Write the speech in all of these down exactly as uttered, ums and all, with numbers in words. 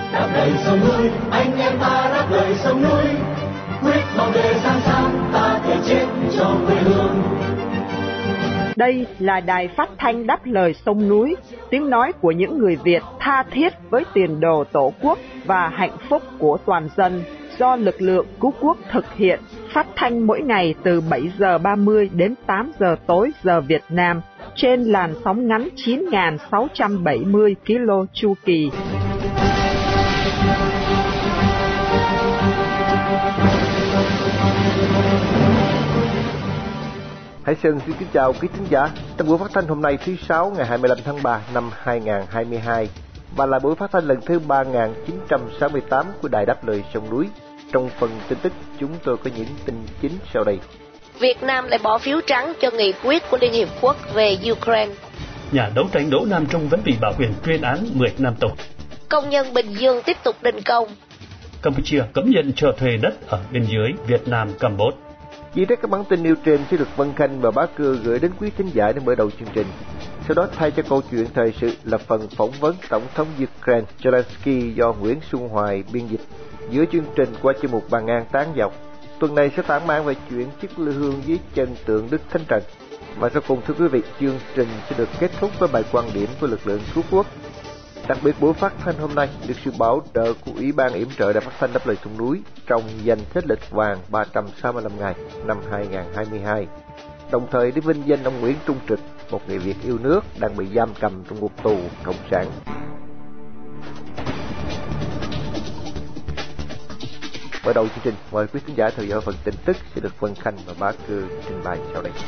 đáp lời sông núi, anh em ta đáp lời sông núi, quyết bảo vệ sáng sáng, ta thể chết cho quê hương. Đây là đài phát thanh đáp lời sông núi, tiếng nói của những người Việt tha thiết với tiền đồ Tổ quốc và hạnh phúc của toàn dân, do lực lượng cứu quốc thực hiện, phát thanh mỗi ngày từ bảy giờ ba mươi đến tám giờ tối giờ Việt Nam, trên làn sóng ngắn chín nghìn sáu trăm bảy mươi ki lô chu kỳ. Hải Sơn xin kính chào quý thính giả. Trong buổi phát thanh hôm nay thứ sáu ngày hai mươi lăm tháng ba năm hai nghìn không trăm hai mươi hai, và là buổi phát thanh lần thứ ba nghìn chín trăm sáu mươi tám của Đài Đáp Lời Sông Núi. Trong phần tin tức, chúng tôi có những tin chính sau đây. Việt Nam lại bỏ phiếu trắng cho nghị quyết của Liên Hiệp Quốc về Ukraine. Nhà đấu tranh Đỗ Nam Trung vẫn bị bảo quyền tuyên án mười năm tù. Công nhân Bình Dương tiếp tục đình công. Campuchia cấm nhận cho thuê đất ở biên giới Việt Nam Campuchia. Chi tiết các bản tin nêu trên sẽ được Vân Khanh và Bá Cưa gửi đến quý thính giả để mở đầu chương trình. Sau đó thay cho câu chuyện thời sự là phần phỏng vấn Tổng thống Ukraine Zelensky do Nguyễn Xuân Hoài biên dịch. Giữa chương trình qua chuyên mục Bàn Ngang Tán Dọc, tuần này sẽ tản mạn về chuyện chiếc lư hương dưới chân tượng Đức Thánh Trần. Và sau cùng, thưa quý vị, chương trình sẽ được kết thúc với bài quan điểm của lực lượng cứu quốc. Đặc biệt, buổi phát thanh hôm nay được sự bảo trợ của Ủy ban yểm trợ Đài Phát thanh Đáp Lời Sông Núi trong danh sách lịch vàng ba trăm sáu mươi lăm ngày năm hai nghìn không trăm hai mươi hai. Đồng thời để vinh danh ông Nguyễn Trung Trực, một người Việt yêu nước đang bị giam cầm trong ngục tù cộng sản. Mở đầu chương trình, mời quý khán giả theo dõi phần tin tức sẽ được Vân Khanh và Bá Cư trình bày sau đây.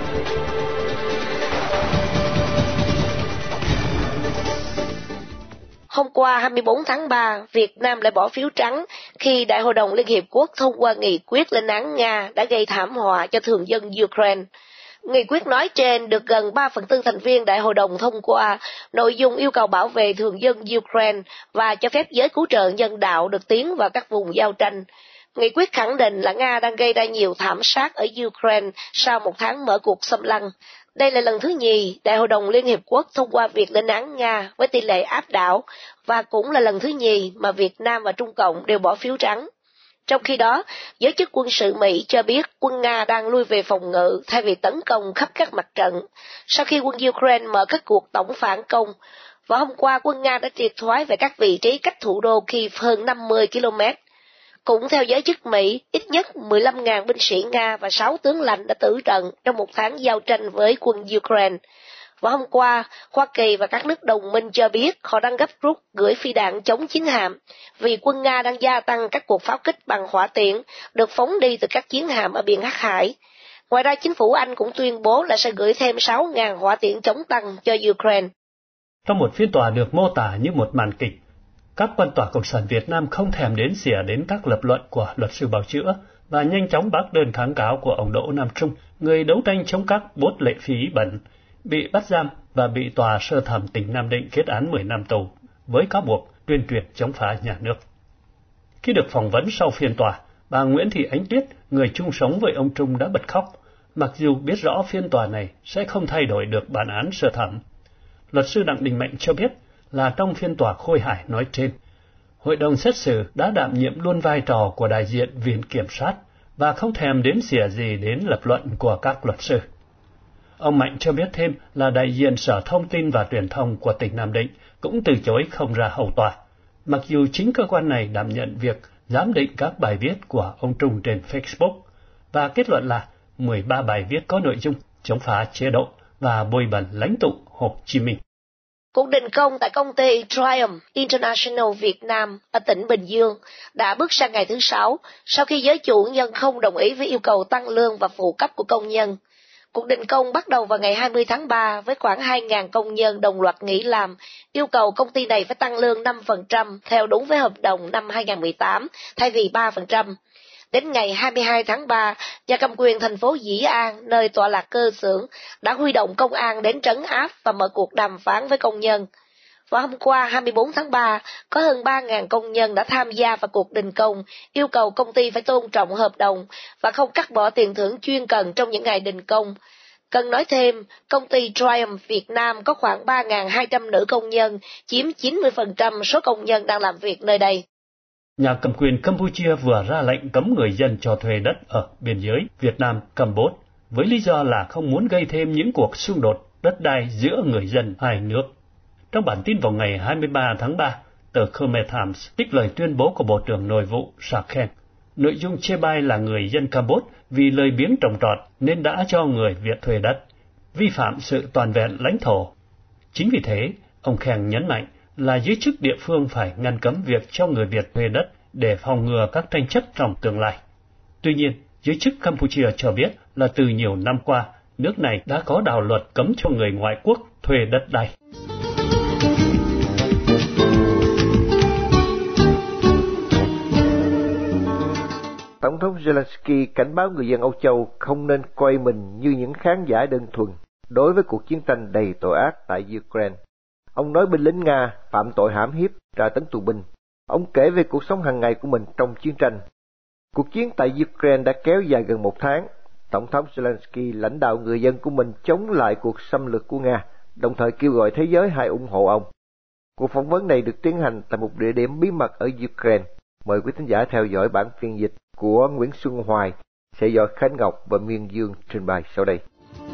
Hôm qua hai mươi bốn tháng ba, Việt Nam lại bỏ phiếu trắng khi Đại hội đồng Liên Hiệp Quốc thông qua nghị quyết lên án Nga đã gây thảm họa cho thường dân Ukraine. Nghị quyết nói trên được gần ba phần tư thành viên Đại hội đồng thông qua, nội dung yêu cầu bảo vệ thường dân Ukraine và cho phép giới cứu trợ nhân đạo được tiến vào các vùng giao tranh. Nghị quyết khẳng định là Nga đang gây ra nhiều thảm sát ở Ukraine sau một tháng mở cuộc xâm lăng. Đây là lần thứ nhì Đại hội đồng Liên Hiệp Quốc thông qua việc lên án Nga với tỷ lệ áp đảo, và cũng là lần thứ nhì mà Việt Nam và Trung Cộng đều bỏ phiếu trắng. Trong khi đó, giới chức quân sự Mỹ cho biết quân Nga đang lui về phòng ngự thay vì tấn công khắp các mặt trận, sau khi quân Ukraine mở các cuộc tổng phản công. Và hôm qua, quân Nga đã triệt thoái về các vị trí cách thủ đô Kyiv hơn năm mươi ki lô mét. Cũng theo giới chức Mỹ, ít nhất mười lăm nghìn binh sĩ Nga và sáu tướng lãnh đã tử trận trong một tháng giao tranh với quân Ukraine. Và hôm qua, Hoa Kỳ và các nước đồng minh cho biết họ đang gấp rút gửi phi đạn chống chiến hạm vì quân Nga đang gia tăng các cuộc pháo kích bằng hỏa tiễn được phóng đi từ các chiến hạm ở biển Hắc Hải. Ngoài ra, chính phủ Anh cũng tuyên bố là sẽ gửi thêm sáu nghìn hỏa tiễn chống tăng cho Ukraine. Trong một phiên tòa được mô tả như một màn kịch, các quan tòa Cộng sản Việt Nam không thèm đếm xỉa đến các lập luận của luật sư bào chữa và nhanh chóng bác đơn kháng cáo của ông Đỗ Nam Trung, người đấu tranh chống các bốt lệ phí bẩn, bị bắt giam và bị tòa sơ thẩm tỉnh Nam Định kết án mười năm tù với cáo buộc tuyên truyền chống phá nhà nước. Khi được phỏng vấn sau phiên tòa, bà Nguyễn Thị Ánh Tuyết, người chung sống với ông Trung đã bật khóc, mặc dù biết rõ phiên tòa này sẽ không thay đổi được bản án sơ thẩm. Luật sư Đặng Đình Mạnh cho biết là trong phiên tòa Khôi Hải nói trên, hội đồng xét xử đã đảm nhiệm luôn vai trò của đại diện Viện Kiểm sát và không thèm đếm xỉa gì đến lập luận của các luật sư. Ông Mạnh cho biết thêm là đại diện Sở Thông tin và Truyền thông của tỉnh Nam Định cũng từ chối không ra hầu tòa, mặc dù chính cơ quan này đảm nhận việc giám định các bài viết của ông Trung trên Facebook và kết luận là mười ba bài viết có nội dung chống phá chế độ và bôi bẩn lãnh tụ Hồ Chí Minh. Cuộc đình công tại công ty Triumph International Việt Nam ở tỉnh Bình Dương đã bước sang ngày thứ sáu sau khi giới chủ nhân không đồng ý với yêu cầu tăng lương và phụ cấp của công nhân. Cuộc đình công bắt đầu vào ngày hai mươi tháng ba với khoảng hai nghìn công nhân đồng loạt nghỉ làm, yêu cầu công ty này phải tăng lương năm phần trăm theo đúng với hợp đồng năm hai nghìn không trăm mười tám thay vì ba phần trăm. Đến ngày hai mươi hai tháng ba, nhà cầm quyền thành phố Dĩ An, nơi tọa lạc cơ xưởng, đã huy động công an đến trấn áp và mở cuộc đàm phán với công nhân. Và hôm qua hai mươi bốn tháng ba, có hơn ba nghìn công nhân đã tham gia vào cuộc đình công, yêu cầu công ty phải tôn trọng hợp đồng và không cắt bỏ tiền thưởng chuyên cần trong những ngày đình công. Cần nói thêm, công ty Triumph Việt Nam có khoảng ba nghìn hai trăm nữ công nhân, chiếm chín mươi phần trăm số công nhân đang làm việc nơi đây. Nhà cầm quyền Campuchia vừa ra lệnh cấm người dân cho thuê đất ở biên giới Việt Nam-Campuchia, với lý do là không muốn gây thêm những cuộc xung đột đất đai giữa người dân hai nước. Trong bản tin vào ngày hai mươi ba tháng ba, tờ Khmer Times trích lời tuyên bố của Bộ trưởng Nội vụ Sakhen. Nội dung chê bai là người dân Campuchia vì lời biếng trồng trọt nên đã cho người Việt thuê đất, vi phạm sự toàn vẹn lãnh thổ. Chính vì thế, ông Khen nhấn mạnh là giới chức địa phương phải ngăn cấm việc cho người Việt thuê đất để phòng ngừa các tranh chấp trong tương lai. Tuy nhiên, giới chức Campuchia cho biết là từ nhiều năm qua, nước này đã có đạo luật cấm cho người ngoại quốc thuê đất đai. Tổng thống Zelensky cảnh báo người dân Âu Châu không nên coi mình như những khán giả đơn thuần đối với cuộc chiến tranh đầy tội ác tại Ukraine. Ông nói binh lính Nga phạm tội hãm hiếp, tra tấn tù binh. Ông kể về cuộc sống hàng ngày của mình trong chiến tranh. Cuộc chiến tại Ukraine đã kéo dài gần một tháng. Tổng thống Zelensky lãnh đạo người dân của mình chống lại cuộc xâm lược của Nga, đồng thời kêu gọi thế giới hãy ủng hộ ông. Cuộc phỏng vấn này được tiến hành tại một địa điểm bí mật ở Ukraine. Mời quý thính giả theo dõi bản phiên dịch của Nguyễn Xuân Hoài sẽ do Khánh Ngọc và Miên Dương trình bày sau đây.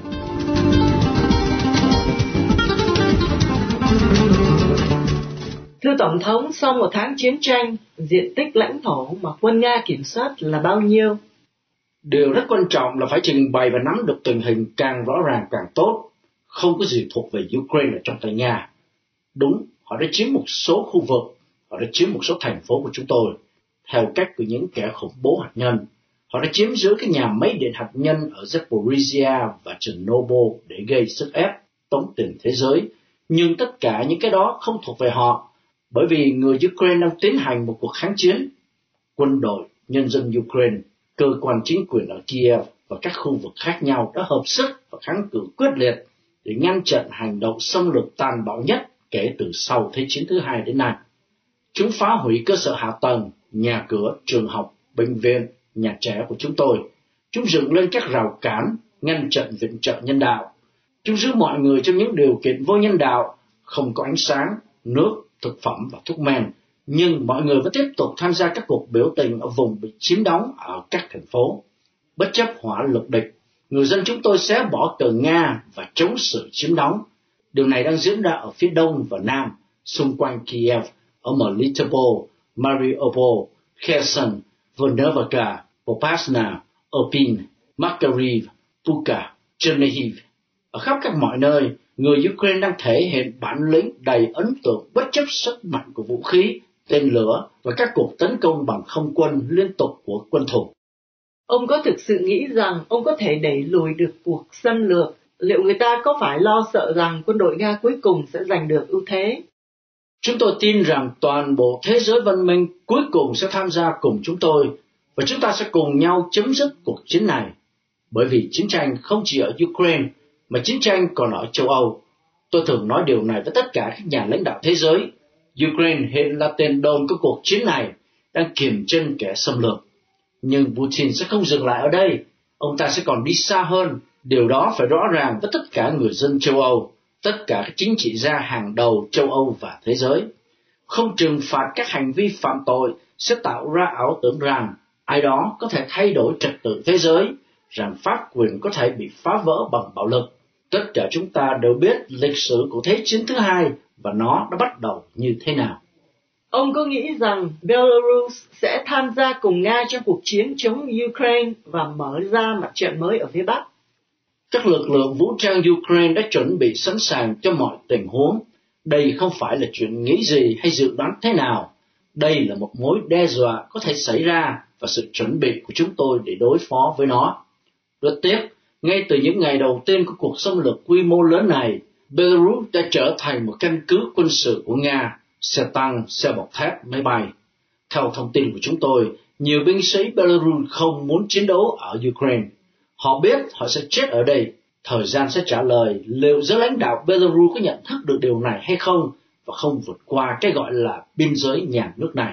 Thưa Tổng thống, sau một tháng chiến tranh, diện tích lãnh thổ mà quân Nga kiểm soát là bao nhiêu? Điều rất quan trọng là phải trình bày và nắm được tình hình càng rõ ràng càng tốt. Không có gì thuộc về Ukraine ở trong tay Nga. Đúng, họ đã chiếm một số khu vực, họ đã chiếm một số thành phố của chúng tôi, theo cách của những kẻ khủng bố hạt nhân. Họ đã chiếm giữ cái nhà máy điện hạt nhân ở Zaporizhia và Chernobyl để gây sức ép, tống tiền thế giới. Nhưng tất cả những cái đó không thuộc về họ, bởi vì người Ukraine đang tiến hành một cuộc kháng chiến. Quân đội, nhân dân Ukraine, cơ quan chính quyền ở Kiev và các khu vực khác nhau đã hợp sức và kháng cự quyết liệt để ngăn chặn hành động xâm lược tàn bạo nhất kể từ sau Thế chiến thứ hai đến nay. Chúng phá hủy cơ sở hạ tầng, nhà cửa, trường học, bệnh viện, nhà trẻ của chúng tôi. Chúng dựng lên các rào cản, ngăn chặn viện trợ nhân đạo. Chúng giữ mọi người trong những điều kiện vô nhân đạo, không có ánh sáng, nước, thực phẩm và thuốc men. Nhưng mọi người vẫn tiếp tục tham gia các cuộc biểu tình ở vùng bị chiếm đóng ở các thành phố. Bất chấp hỏa lực địch, người dân chúng tôi sẽ bỏ cờ Nga và chống sự chiếm đóng. Điều này đang diễn ra ở phía đông và nam, xung quanh Kiev, ở Melitopol, Mariupol, Kherson, Volnovakha, Popasna, Irpin, Makariv, Bucha, Chernihiv. Ở khắp các mọi nơi, người Ukraine đang thể hiện bản lĩnh đầy ấn tượng bất chấp sức mạnh của vũ khí, tên lửa và các cuộc tấn công bằng không quân liên tục của quân thù. Ông có thực sự nghĩ rằng ông có thể đẩy lùi được cuộc xâm lược? Liệu người ta có phải lo sợ rằng quân đội Nga cuối cùng sẽ giành được ưu thế? Chúng tôi tin rằng toàn bộ thế giới văn minh cuối cùng sẽ tham gia cùng chúng tôi, và chúng ta sẽ cùng nhau chấm dứt cuộc chiến này. Bởi vì chiến tranh không chỉ ở Ukraine, mà chiến tranh còn ở châu Âu. Tôi thường nói điều này với tất cả các nhà lãnh đạo thế giới. Ukraine hiện là tiền đồn của cuộc chiến này, đang kiềm chân kẻ xâm lược. Nhưng Putin sẽ không dừng lại ở đây. Ông ta sẽ còn đi xa hơn. Điều đó phải rõ ràng với tất cả người dân châu Âu, tất cả các chính trị gia hàng đầu châu Âu và thế giới. Không trừng phạt các hành vi phạm tội sẽ tạo ra ảo tưởng rằng ai đó có thể thay đổi trật tự thế giới, rằng pháp quyền có thể bị phá vỡ bằng bạo lực. Tất cả chúng ta đều biết lịch sử của Thế chiến thứ hai và nó đã bắt đầu như thế nào. Ông có nghĩ rằng Belarus sẽ tham gia cùng Nga trong cuộc chiến chống Ukraine và mở ra mặt trận mới ở phía Bắc? Các lực lượng vũ trang Ukraine đã chuẩn bị sẵn sàng cho mọi tình huống. Đây không phải là chuyện nghĩ gì hay dự đoán thế nào. Đây là một mối đe dọa có thể xảy ra và sự chuẩn bị của chúng tôi để đối phó với nó. Rất tiếc, ngay từ những ngày đầu tiên của cuộc xâm lược quy mô lớn này, Belarus đã trở thành một căn cứ quân sự của Nga, xe tăng, xe bọc thép, máy bay. Theo thông tin của chúng tôi, nhiều binh sĩ Belarus không muốn chiến đấu ở Ukraine. Họ biết họ sẽ chết ở đây. Thời gian sẽ trả lời liệu giới lãnh đạo Belarus có nhận thức được điều này hay không và không vượt qua cái gọi là biên giới nhà nước này.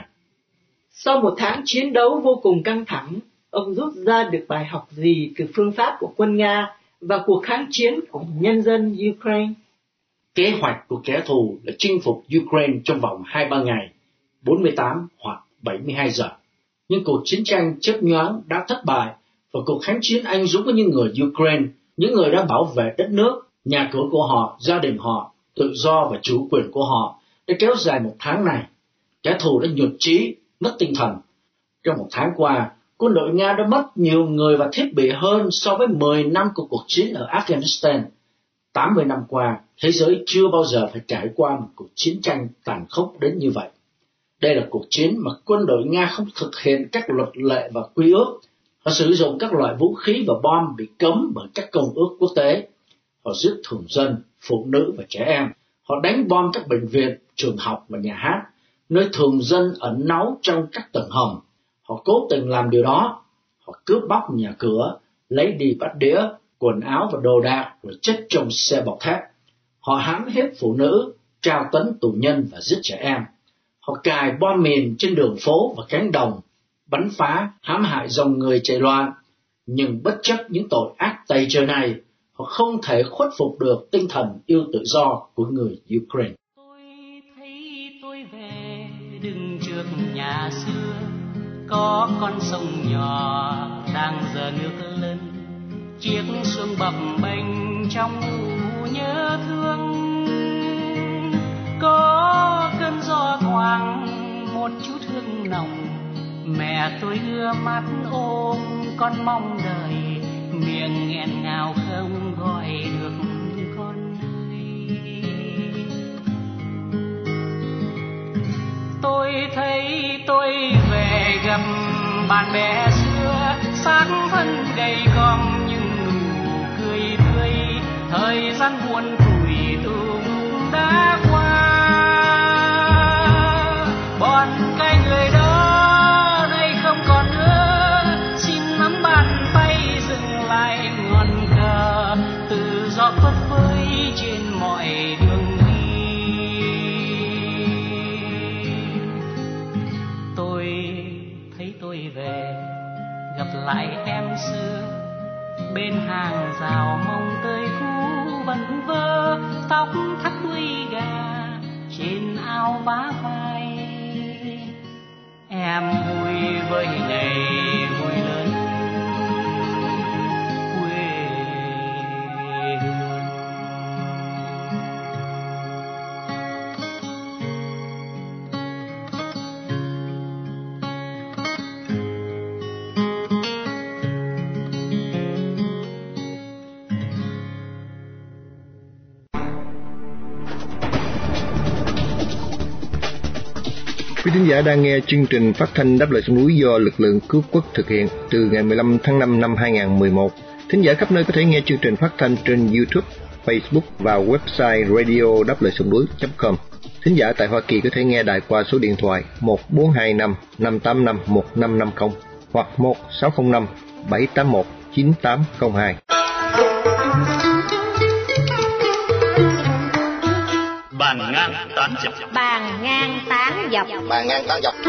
Sau một tháng chiến đấu vô cùng căng thẳng, ông rút ra được bài học gì từ phương pháp của quân Nga và cuộc kháng chiến của nhân dân Ukraine. Kế hoạch của kẻ thù là chinh phục Ukraine trong vòng hai ba ngày, bốn mươi tám hoặc bảy mươi hai giờ. Nhưng cuộc chiến tranh chớp nhoáng đã thất bại và cuộc kháng chiến anh dũng của những người Ukraine, những người đã bảo vệ đất nước, nhà cửa của họ, gia đình họ, tự do và chủ quyền của họ đã kéo dài một tháng này. Kẻ thù đã nhụt chí, mất tinh thần. Trong một tháng qua, quân đội Nga đã mất nhiều người và thiết bị hơn so với mười năm của cuộc chiến ở Afghanistan. tám mươi năm qua, thế giới chưa bao giờ phải trải qua một cuộc chiến tranh tàn khốc đến như vậy. Đây là cuộc chiến mà quân đội Nga không thực hiện các luật lệ và quy ước. Họ sử dụng các loại vũ khí và bom bị cấm bởi các công ước quốc tế. Họ giết thường dân, phụ nữ và trẻ em. Họ đánh bom các bệnh viện, trường học và nhà hát, nơi thường dân ẩn náu trong các tầng hầm. Họ cố tình làm điều đó. Họ cướp bóc nhà cửa, lấy đi bát đĩa, quần áo và đồ đạc rồi chất trong xe bọc thép. Họ hãm hiếp phụ nữ, trao tấn tù nhân và giết trẻ em. Họ cài bom mìn trên đường phố và cánh đồng, bắn phá, hãm hại dòng người chạy loạn. Nhưng bất chấp những tội ác tày trời này, họ không thể khuất phục được tinh thần yêu tự do của người Ukraine. Tôi thấy tôi về đứng trước nhà xưa, có con sông nhỏ đang giờ nước lên, chiếc xuồng bập bênh trong nụ nhớ thương. Có cơn gió thoảng một chút hương nồng, mẹ tôi đưa mắt ôm con mong đợi, miệng nghẹn ngào không gọi được con ơi. Tôi thấy tôi về gặp bạn bè xưa, xác thân gầy còm nhưng nụ cười tươi, thời gian buồn tủi tùng đã qua. Bọn cái người đó đây không còn nữa, xin nắm bàn tay dừng lại ngọn cờ, tự do phất phới trên mọi đường đi. Tôi thấy tôi về gặp lại em xưa, bên hàng rào mong tươi cũ vẫn vơ, tóc thắt đuôi gà trên áo vá vai. Em vui với ngày vui lớn quê hương. Quý thính giả đang nghe chương trình phát thanh Đáp Lời Sông Núi do lực lượng cứu quốc thực hiện từ ngày mười lăm tháng năm năm hai nghìn không trăm mười một. Thính giả khắp nơi có thể nghe chương trình phát thanh trên YouTube, Facebook và website radio đáp lời sông núi chấm com. Thính giả tại Hoa Kỳ có thể nghe đài qua số điện thoại một bốn hai năm năm tám năm một năm năm không hoặc một sáu không năm bảy tám một chín tám không hai. Bàn ngang tán dọc. Bàn ngang tán dọc. Bàn ngang tán dọc.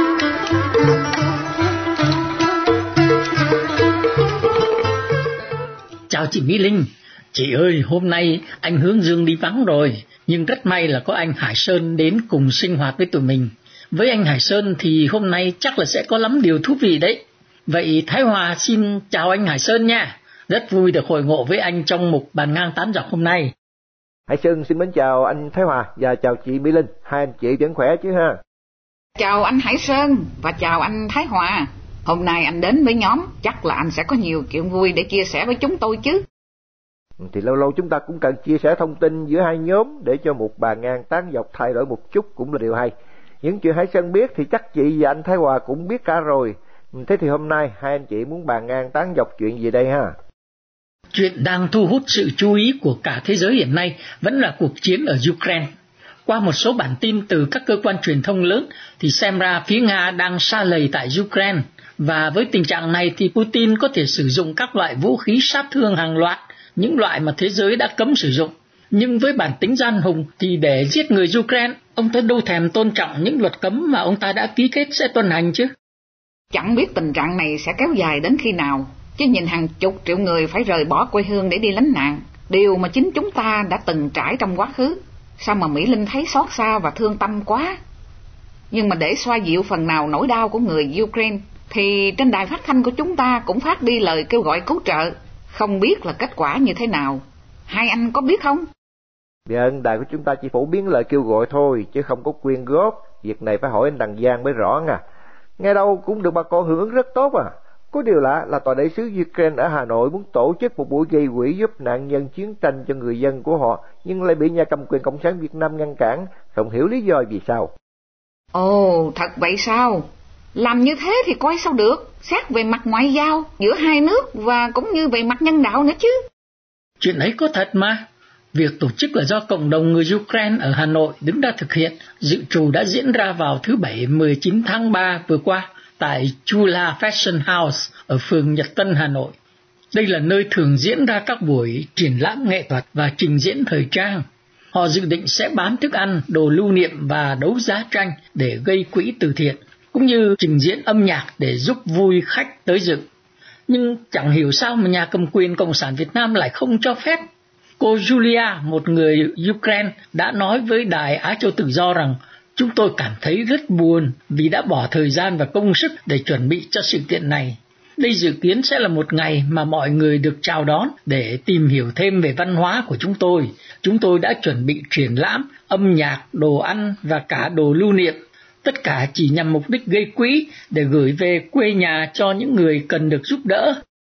Chào chị Mỹ Linh. Chị ơi, hôm nay anh Hướng Dương đi vắng rồi, nhưng rất may là có anh Hải Sơn đến cùng sinh hoạt với tụi mình. Với anh Hải Sơn thì hôm nay chắc là sẽ có lắm điều thú vị đấy. Vậy Thái Hòa xin chào anh Hải Sơn nha. Rất vui được hội ngộ với anh trong mục Bàn ngang tán dọc hôm nay. Hải Sơn xin mến chào anh Thái Hòa và chào chị Mỹ Linh. Hai anh chị vẫn khỏe chứ ha? Chào anh Hải Sơn và chào anh Thái Hòa. Hôm nay anh đến với nhóm, chắc là anh sẽ có nhiều chuyện vui để chia sẻ với chúng tôi chứ. Thì lâu lâu chúng ta cũng cần chia sẻ thông tin giữa hai nhóm để cho một bàn ngang tán dọc thay đổi một chút cũng là điều hay. Những chuyện Hải Sơn biết thì chắc chị và anh Thái Hòa cũng biết cả rồi. Thế thì hôm nay hai anh chị muốn bàn ngang tán dọc chuyện gì đây ha? Chuyện đang thu hút sự chú ý của cả thế giới hiện nay vẫn là cuộc chiến ở Ukraine. Qua một số bản tin từ các cơ quan truyền thông lớn thì xem ra phía Nga đang sa lầy tại Ukraine. Và với tình trạng này thì Putin có thể sử dụng các loại vũ khí sát thương hàng loạt, những loại mà thế giới đã cấm sử dụng. Nhưng với bản tính gian hùng thì để giết người Ukraine, ông ta đâu thèm tôn trọng những luật cấm mà ông ta đã ký kết sẽ tuân hành chứ. Chẳng biết tình trạng này sẽ kéo dài đến khi nào. Chứ nhìn hàng chục triệu người phải rời bỏ quê hương để đi lánh nạn, điều mà chính chúng ta đã từng trải trong quá khứ. Sao mà Mỹ Linh thấy xót xa và thương tâm quá. Nhưng mà để xoa dịu phần nào nỗi đau của người Ukraine, thì trên đài phát thanh của chúng ta cũng phát đi lời kêu gọi cứu trợ. Không biết là kết quả như thế nào, hai anh có biết không? Vâng, đài của chúng ta chỉ phổ biến lời kêu gọi thôi, chứ không có quyên góp. Việc này phải hỏi anh Đằng Giang mới rõ nha. Nghe đâu cũng được bà con hưởng ứng rất tốt à. Có điều lạ là tòa đại sứ Ukraine ở Hà Nội muốn tổ chức một buổi gây quỹ giúp nạn nhân chiến tranh cho người dân của họ, nhưng lại bị nhà cầm quyền Cộng sản Việt Nam ngăn cản, không hiểu lý do vì sao. Ồ, thật vậy sao? Làm như thế thì coi sao được, xét về mặt ngoại giao giữa hai nước và cũng như về mặt nhân đạo nữa chứ. Chuyện ấy có thật mà. Việc tổ chức là do cộng đồng người Ukraine ở Hà Nội đứng ra thực hiện, dự trù đã diễn ra vào thứ Bảy mười chín tháng ba vừa qua tại Chula Fashion House ở phường Nhật Tân, Hà Nội. Đây là nơi thường diễn ra các buổi triển lãm nghệ thuật và trình diễn thời trang. Họ dự định sẽ bán thức ăn, đồ lưu niệm và đấu giá tranh để gây quỹ từ thiện, cũng như trình diễn âm nhạc để giúp vui khách tới dự. Nhưng chẳng hiểu sao mà nhà cầm quyền Cộng sản Việt Nam lại không cho phép. Cô Julia, một người Ukraine, đã nói với Đài Á Châu Tự Do rằng chúng tôi cảm thấy rất buồn vì đã bỏ thời gian và công sức để chuẩn bị cho sự kiện này. Đây dự kiến sẽ là một ngày mà mọi người được chào đón để tìm hiểu thêm về văn hóa của chúng tôi. Chúng tôi đã chuẩn bị triển lãm, âm nhạc, đồ ăn và cả đồ lưu niệm. Tất cả chỉ nhằm mục đích gây quỹ để gửi về quê nhà cho những người cần được giúp đỡ.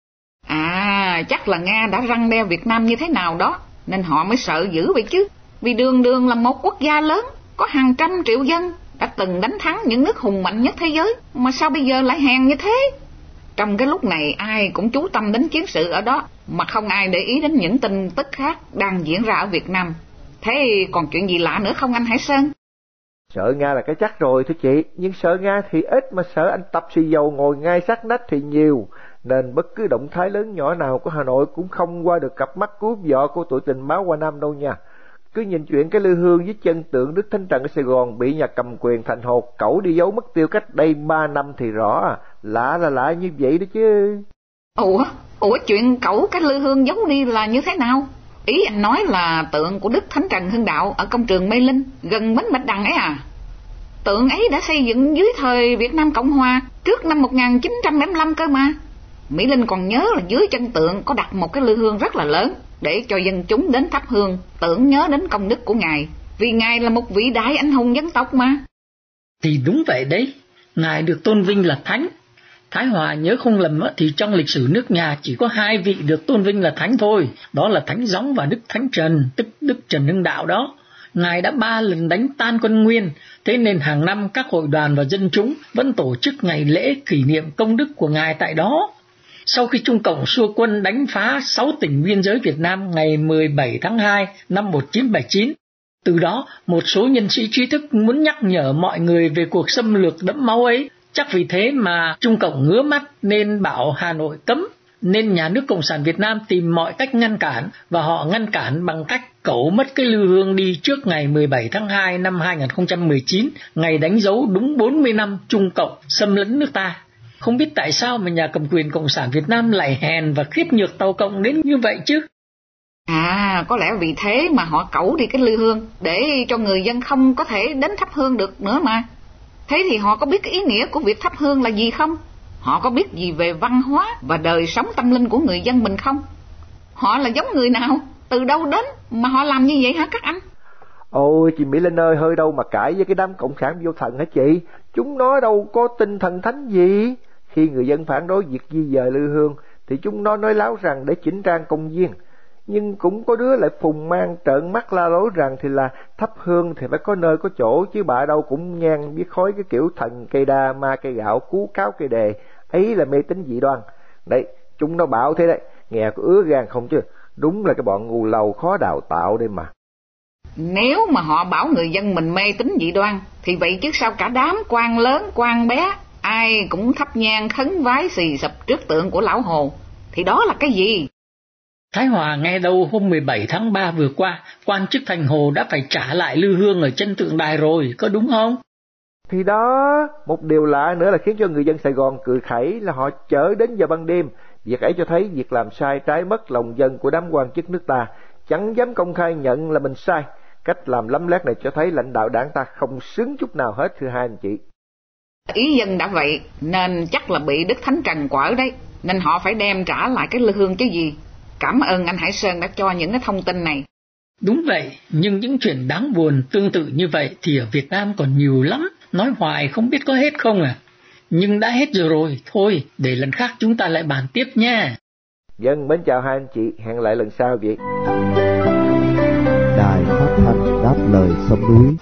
À, chắc là Nga đã răn đe Việt Nam như thế nào đó, nên họ mới sợ dữ vậy chứ. Vì đường đường là một quốc gia lớn, có hàng trăm triệu dân, đã từng đánh thắng những nước hùng mạnh nhất thế giới, mà sao bây giờ lại hèn như thế? Trong cái lúc này ai cũng chú tâm đến chiến sự ở đó, mà không ai để ý đến những tin tức khác đang diễn ra ở Việt Nam. Thế còn chuyện gì lạ nữa không anh Hải Sơn? Sợ Nga là cái chắc rồi thưa chị, nhưng sợ Nga thì ít mà sợ anh Tập xì dầu ngồi ngay sát nách thì nhiều. Nên bất cứ động thái lớn nhỏ nào của Hà Nội cũng không qua được cặp mắt cướp giỏ của tụi tình báo Hoa Nam đâu nha. Cứ nhìn chuyện cái lư hương với chân tượng Đức Thánh Trần ở Sài Gòn bị nhà cầm quyền thành hột cẩu đi giấu mất tiêu cách đây ba năm thì rõ à. Lạ là lạ như vậy đó chứ. Ủa, ủa chuyện cẩu cái lư hương giấu đi là như thế nào? Ý anh nói là tượng của Đức Thánh Trần Hưng Đạo ở công trường Mê Linh gần bến Bạch Đằng ấy à? Tượng ấy đã xây dựng dưới thời Việt Nam Cộng Hòa trước năm một nghìn chín trăm bảy mươi lăm cơ mà. Mỹ Linh còn nhớ là dưới chân tượng có đặt một cái lư hương rất là lớn để cho dân chúng đến thắp hương tưởng nhớ đến công đức của Ngài, vì Ngài là một vị đại anh hùng dân tộc mà. Thì đúng vậy đấy, Ngài được tôn vinh là thánh. Thái Hòa nhớ không lầm thì trong lịch sử nước nhà chỉ có hai vị được tôn vinh là thánh thôi, đó là Thánh Gióng và Đức Thánh Trần, tức Đức Trần Hưng Đạo đó. Ngài đã ba lần đánh tan quân Nguyên, thế nên hàng năm các hội đoàn và dân chúng vẫn tổ chức ngày lễ kỷ niệm công đức của Ngài tại đó. Sau khi Trung Cộng xua quân đánh phá sáu tỉnh biên giới Việt Nam ngày mười bảy tháng hai năm một nghìn chín trăm bảy mươi chín, từ đó một số nhân sĩ trí thức muốn nhắc nhở mọi người về cuộc xâm lược đẫm máu ấy. Chắc vì thế mà Trung Cộng ngứa mắt nên bảo Hà Nội cấm, nên nhà nước Cộng sản Việt Nam tìm mọi cách ngăn cản, và họ ngăn cản bằng cách cẩu mất cái lư hương đi trước ngày mười bảy tháng hai năm hai nghìn không trăm mười chín, ngày đánh dấu đúng bốn mươi năm Trung Cộng xâm lấn nước ta. Không biết tại sao mà nhà cầm quyền Cộng sản Việt Nam lại hèn và khiếp nhược Tàu Cộng đến như vậy chứ? À, có lẽ vì thế mà họ cẩu đi cái lư hương, để cho người dân không có thể đến thắp hương được nữa mà. Thế thì họ có biết cái ý nghĩa của việc thắp hương là gì không? Họ có biết gì về văn hóa và đời sống tâm linh của người dân mình không? Họ là giống người nào? Từ đâu đến mà họ làm như vậy hả các anh? Ôi chị Mỹ Linh ơi, hơi đâu mà cãi với cái đám cộng sản vô thần hả chị? Chúng nó đâu có tin thần thánh gì. Khi người dân phản đối việc di dời lư hương thì chúng nó nói láo rằng để chỉnh trang công viên. Nhưng cũng có đứa lại phùng mang trợn mắt la lối rằng thì là thắp hương thì phải có nơi có chỗ, chứ bà đâu cũng nhang biết khói cái kiểu thần cây đa ma cây gạo cú cáo cây đề ấy là mê tín dị đoan. Đấy, chúng nó bảo thế đấy, nghe có ứa gan không chứ? Đúng là cái bọn ngu lầu khó đào tạo đây mà. Nếu mà họ bảo người dân mình mê tín dị đoan thì vậy chứ sao cả đám quan lớn quan bé ai cũng thắp nhang khấn vái xì sập trước tượng của lão Hồ, thì đó là cái gì? Thái Hòa nghe đâu hôm mười bảy tháng ba vừa qua, quan chức thành Hồ đã phải trả lại lư hương ở chân tượng đài rồi, có đúng không? Thì đó, một điều lạ nữa là khiến cho người dân Sài Gòn cười khẩy là họ chở đến giờ ban đêm, Việc ấy cho thấy việc làm sai trái mất lòng dân của đám quan chức nước ta, chẳng dám công khai nhận là mình sai. Cách làm lấm lét này cho thấy lãnh đạo đảng ta không xứng chút nào hết, thưa hai anh chị. Ý dân đã vậy nên chắc là bị Đức Thánh Trần quở đấy, nên họ phải đem trả lại cái lư hương chứ gì. Cảm ơn anh Hải Sơn đã cho những cái thông tin này. Đúng vậy, nhưng những chuyện đáng buồn tương tự như vậy thì ở Việt Nam còn nhiều lắm, nói hoài không biết có hết không à. Nhưng đã hết rồi rồi, thôi, để lần khác chúng ta lại bàn tiếp nha. Dân mến chào hai anh chị, hẹn lại lần sau vậy. Đài Phát thanh Đáp Lời Sông Núi.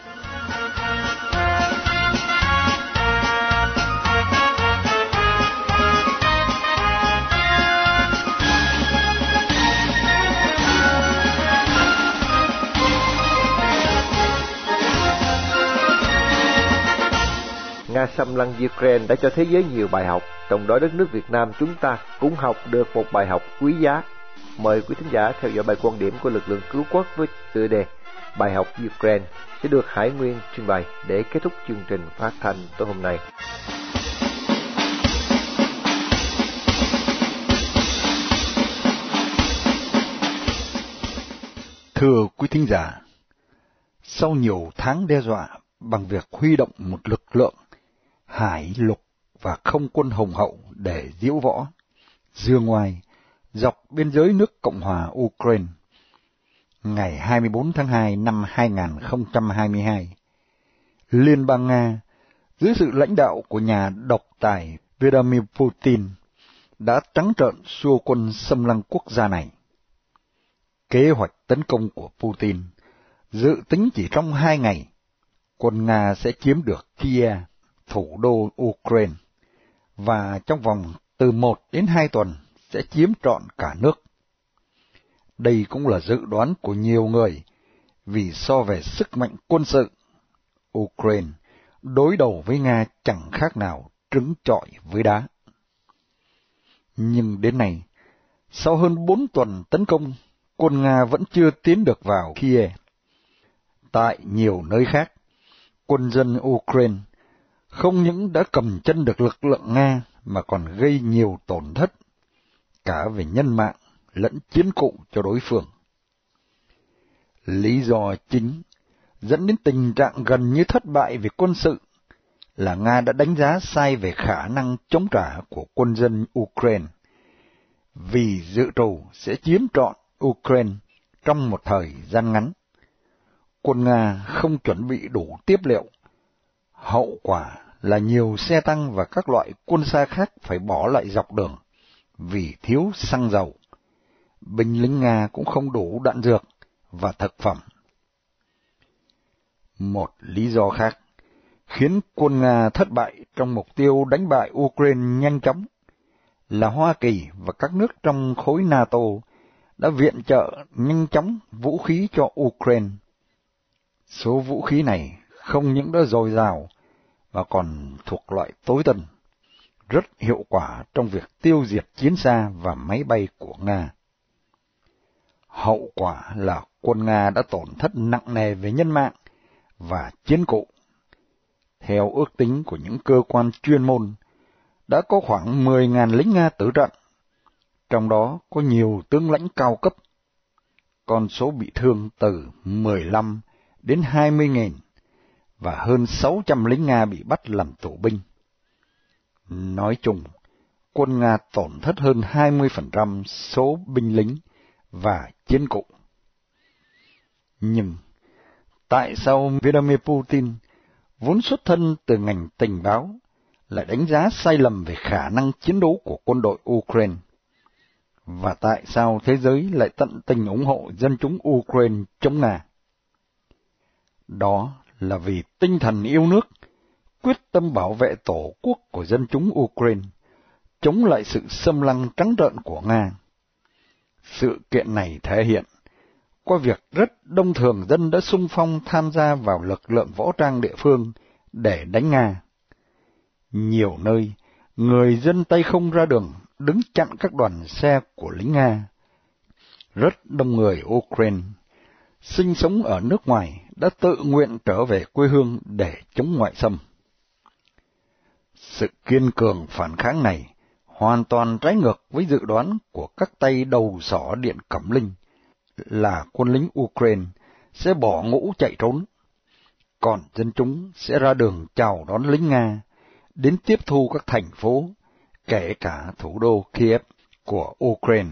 Nga xâm lăng Ukraine đã cho thế giới nhiều bài học, trong đó đất nước Việt Nam chúng ta cũng học được một bài học quý giá. Mời quý thính giả theo dõi bài quan điểm của lực lượng cứu quốc với tựa đề Bài học Ukraine sẽ được Hải Nguyên trình bày để kết thúc chương trình phát thanh tối hôm nay. Thưa quý thính giả, sau nhiều tháng đe dọa bằng việc huy động một lực lượng hải, lục và không quân hùng hậu để diễu võ, dương ngoài, dọc biên giới nước Cộng hòa Ukraine, ngày hai mươi bốn tháng hai năm hai nghìn không trăm hai mươi hai, Liên bang Nga, dưới sự lãnh đạo của nhà độc tài Vladimir Putin, đã trắng trợn xua quân xâm lăng quốc gia này. Kế hoạch tấn công của Putin dự tính chỉ trong hai ngày, quân Nga sẽ chiếm được Kiev, thủ đô Ukraine, và trong vòng từ một đến hai tuần sẽ chiếm trọn cả nước. Đây cũng là dự đoán của nhiều người, vì so về sức mạnh quân sự, Ukraine đối đầu với Nga chẳng khác nào trứng trọi với đá. Nhưng đến nay, sau hơn bốn tuần tấn công, quân Nga vẫn chưa tiến được vào Kiev. Tại nhiều nơi khác, quân dân Ukraine không những đã cầm chân được lực lượng Nga mà còn gây nhiều tổn thất, cả về nhân mạng lẫn chiến cụ cho đối phương. Lý do chính dẫn đến tình trạng gần như thất bại về quân sự là Nga đã đánh giá sai về khả năng chống trả của quân dân Ukraine, vì dự trù sẽ chiếm trọn Ukraine trong một thời gian ngắn. Quân Nga không chuẩn bị đủ tiếp liệu, hậu quả là nhiều xe tăng và các loại quân xa khác phải bỏ lại dọc đường vì thiếu xăng dầu. Binh lính Nga cũng không đủ đạn dược và thực phẩm. Một lý do khác khiến quân Nga thất bại trong mục tiêu đánh bại Ukraine nhanh chóng là Hoa Kỳ và các nước trong khối NATO đã viện trợ nhanh chóng vũ khí cho Ukraine. Số vũ khí này không những đã dồi dào mà còn thuộc loại tối tân, rất hiệu quả trong việc tiêu diệt chiến xa và máy bay của Nga. Hậu quả là quân Nga đã tổn thất nặng nề về nhân mạng và chiến cụ. Theo ước tính của những cơ quan chuyên môn, đã có khoảng mười nghìn lính Nga tử trận, trong đó có nhiều tướng lãnh cao cấp. Con số bị thương từ mười lăm đến hai mươi nghìn, và hơn sáu trăm lính Nga bị bắt làm tù binh. Nói chung, quân Nga tổn thất hơn hai mươi phần trăm số binh lính và chiến cụ. Nhưng, tại sao Vladimir Putin, vốn xuất thân từ ngành tình báo, lại đánh giá sai lầm về khả năng chiến đấu của quân đội Ukraine? Và tại sao thế giới lại tận tình ủng hộ dân chúng Ukraine chống Nga? Đó là vì tinh thần yêu nước, quyết tâm bảo vệ tổ quốc của dân chúng Ukraine, chống lại sự xâm lăng trắng trợn của Nga. Sự kiện này thể hiện qua việc rất đông thường dân đã xung phong tham gia vào lực lượng võ trang địa phương để đánh Nga. Nhiều nơi, người dân tay không ra đường, đứng chặn các đoàn xe của lính Nga. Rất đông người Ukraine sinh sống ở nước ngoài đã tự nguyện trở về quê hương để chống ngoại xâm. Sự kiên cường phản kháng này hoàn toàn trái ngược với dự đoán của các tay đầu sỏ Điện Cẩm Linh là quân lính Ukraine sẽ bỏ ngũ chạy trốn, còn dân chúng sẽ ra đường chào đón lính Nga đến tiếp thu các thành phố, kể cả thủ đô Kiev của Ukraine.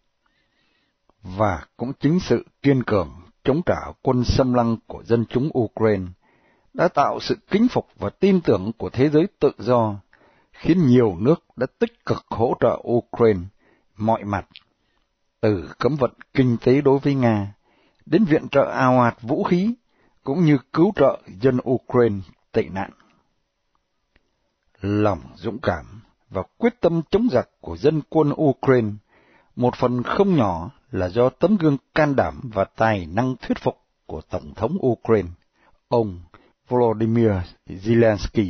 Và cũng chính sự kiên cường chống trả quân xâm lăng của dân chúng Ukraine đã tạo sự kính phục và tin tưởng của thế giới tự do, khiến nhiều nước đã tích cực hỗ trợ Ukraine mọi mặt, từ cấm vận kinh tế đối với Nga đến viện trợ ào ạt vũ khí, cũng như cứu trợ dân Ukraine tị nạn. Lòng dũng cảm và quyết tâm chống giặc của dân quân Ukraine một phần không nhỏ là do tấm gương can đảm và tài năng thuyết phục của Tổng thống Ukraine, ông Volodymyr Zelensky.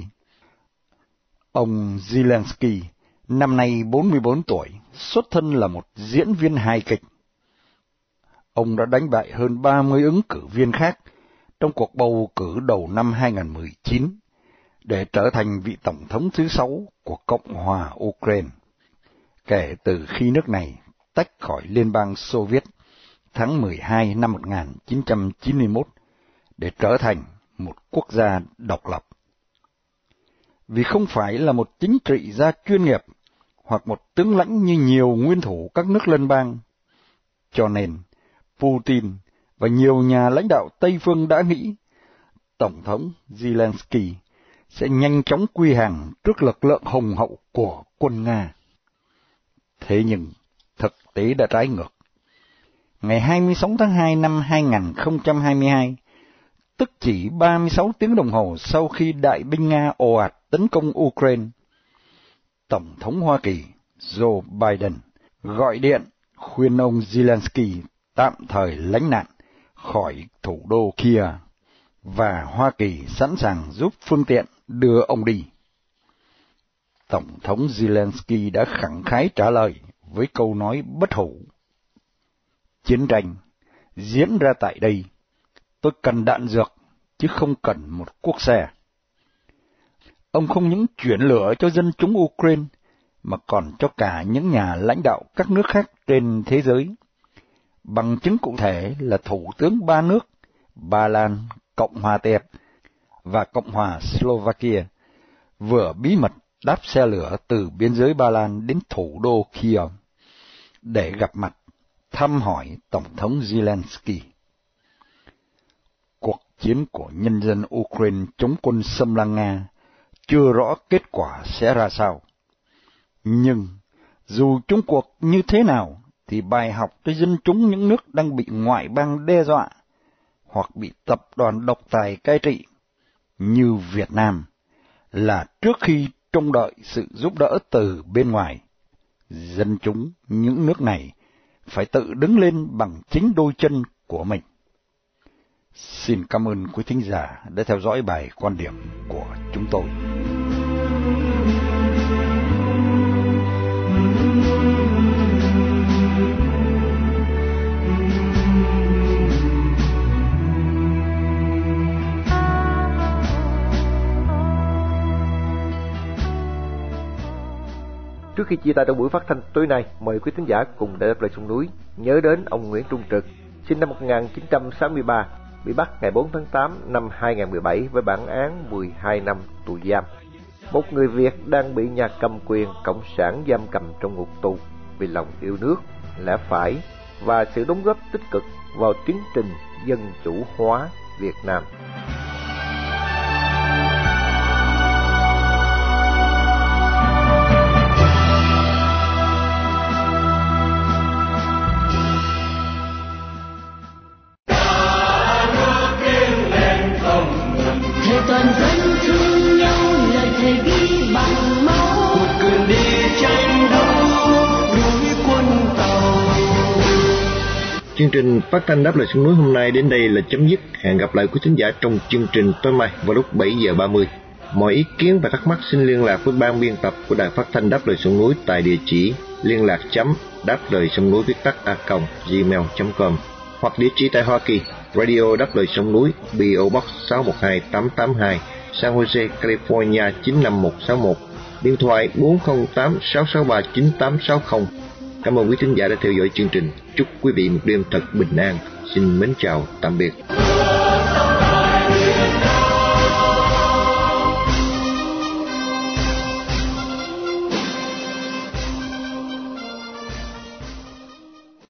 Ông Zelensky, năm nay bốn mươi bốn tuổi, xuất thân là một diễn viên hài kịch. Ông đã đánh bại hơn ba mươi ứng cử viên khác trong cuộc bầu cử đầu năm hai không một chín để trở thành vị tổng thống thứ sáu của Cộng hòa Ukraine, kể từ khi nước này tách khỏi Liên bang Xô Viết tháng mười hai năm một nghìn chín trăm chín mươi mốt để trở thành một quốc gia độc lập. Vì không phải là một chính trị gia chuyên nghiệp hoặc một tướng lãnh như nhiều nguyên thủ các nước lân bang, cho nên Putin và nhiều nhà lãnh đạo Tây phương đã nghĩ Tổng thống Zelensky sẽ nhanh chóng quy hàng trước lực lượng hùng hậu của quân Nga. Thế nhưng thực tế đã trái ngược. Ngày hai mươi sáu tháng hai năm hai nghìn không trăm hai mươi hai, tức chỉ ba mươi sáu tiếng đồng hồ sau khi đại binh Nga ồ ạt tấn công Ukraine, Tổng thống Hoa Kỳ Joe Biden gọi điện khuyên ông Zelensky tạm thời lánh nạn khỏi thủ đô Kiev, và Hoa Kỳ sẵn sàng giúp phương tiện đưa ông đi. Tổng thống Zelensky đã khẳng khái trả lời với câu nói bất hủ: chiến tranh diễn ra tại đây, tôi cần đạn dược chứ không cần một quốc xe. Ông không những chuyển lửa cho dân chúng Ukraine mà còn cho cả những nhà lãnh đạo các nước khác trên thế giới. Bằng chứng cụ thể là Thủ tướng ba nước Ba Lan, Cộng hòa Séc và Cộng hòa Slovakia vừa bí mật đáp xe lửa từ biên giới Ba Lan đến thủ đô Kiev để gặp mặt, thăm hỏi Tổng thống Zelensky. Cuộc chiến của nhân dân Ukraine chống quân xâm lăng Nga chưa rõ kết quả sẽ ra sao. Nhưng dù chung cuộc như thế nào thì bài học cho dân chúng những nước đang bị ngoại bang đe dọa hoặc bị tập đoàn độc tài cai trị như Việt Nam là trước khi trông đợi sự giúp đỡ từ bên ngoài, dân chúng những nước này phải tự đứng lên bằng chính đôi chân của mình. Xin cảm ơn quý thính giả đã theo dõi bài quan điểm của chúng tôi. Trước khi chia tay trong buổi phát thanh tối nay, mời quý thính giả cùng để đáp lời sông núi nhớ đến ông Nguyễn Trung Trực, sinh năm một nghìn chín trăm sáu mươi ba, bị bắt ngày bốn tháng tám năm hai nghìn không trăm mười bảy với bản án mười hai năm tù giam. Một người Việt đang bị nhà cầm quyền cộng sản giam cầm trong ngục tù vì lòng yêu nước, lẽ phải và sự đóng góp tích cực vào tiến trình dân chủ hóa Việt Nam. Toàn dân thương nhau, lời thề ghi bằng máu, một cường đi tranh đấu núi quân tàu. Chương trình phát thanh Đáp Lời Sông Núi hôm nay đến đây là chấm dứt. Hẹn gặp lại quý thính giả trong chương trình tối mai vào lúc bảy giờ ba mươi. Mọi ý kiến và thắc mắc xin liên lạc với ban biên tập của đài phát thanh Đáp Lời Sông Núi tại địa chỉ liên lạc chấm đáp lời sông núi viết tắt a còng gmail chấm com hoặc địa chỉ tại Hoa Kỳ, Radio Đáp Lời Sông Núi, pê ô Box sáu một hai tám tám hai, San Jose, California chín năm một sáu một, điện thoại bốn không tám sáu sáu ba chín tám sáu không. Cảm ơn quý thính giả đã theo dõi chương trình. Chúc quý vị một đêm thật bình an. Xin mến chào, tạm biệt.